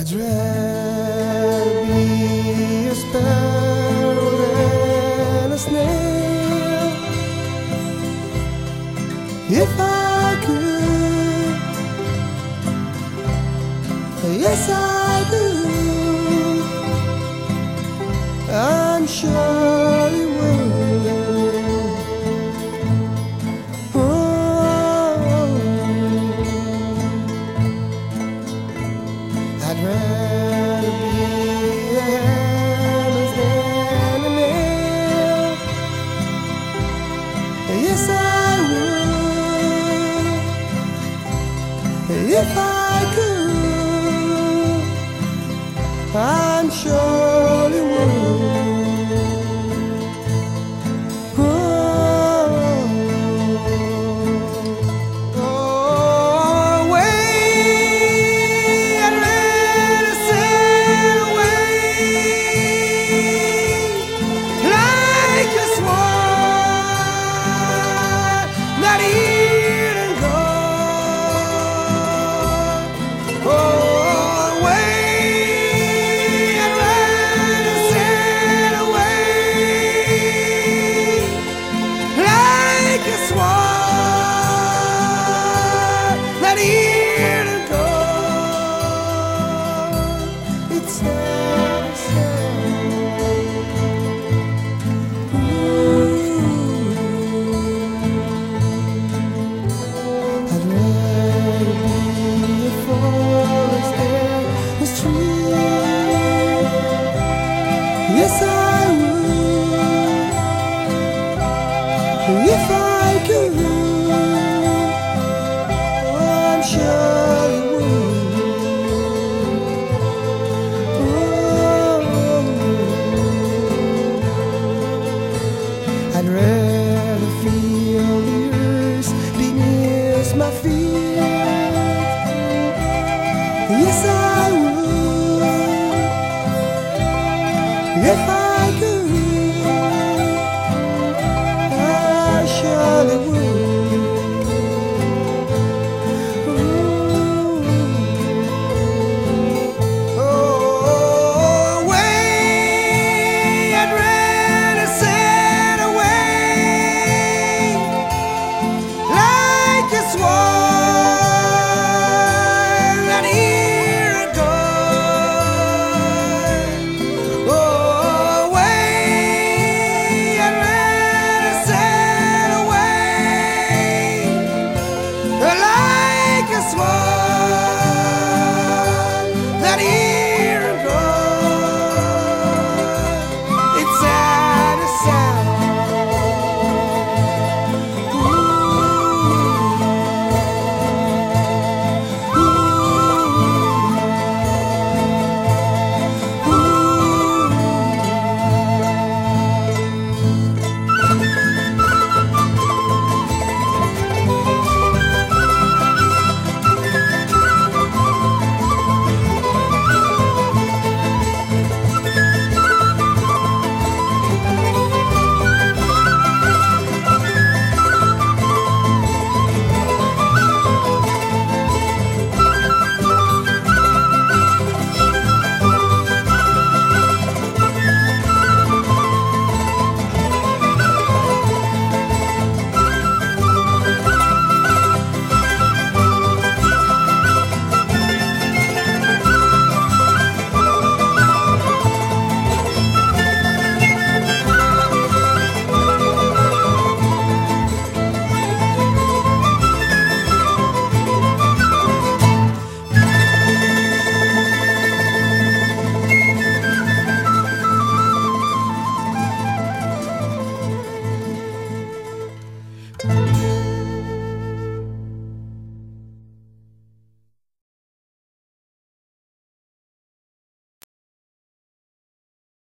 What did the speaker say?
I'd rather be a sparrow than a snail if I could. Yes, I do. I'm sure you will. Oh, I'd rather be a hammer than a nail. Yes, I would if I could. I'm sure you would. Yes, I would if I could. Oh, I'm sure you would. Oh, I'd rather feel the earth beneath my feet. Yes, I would if I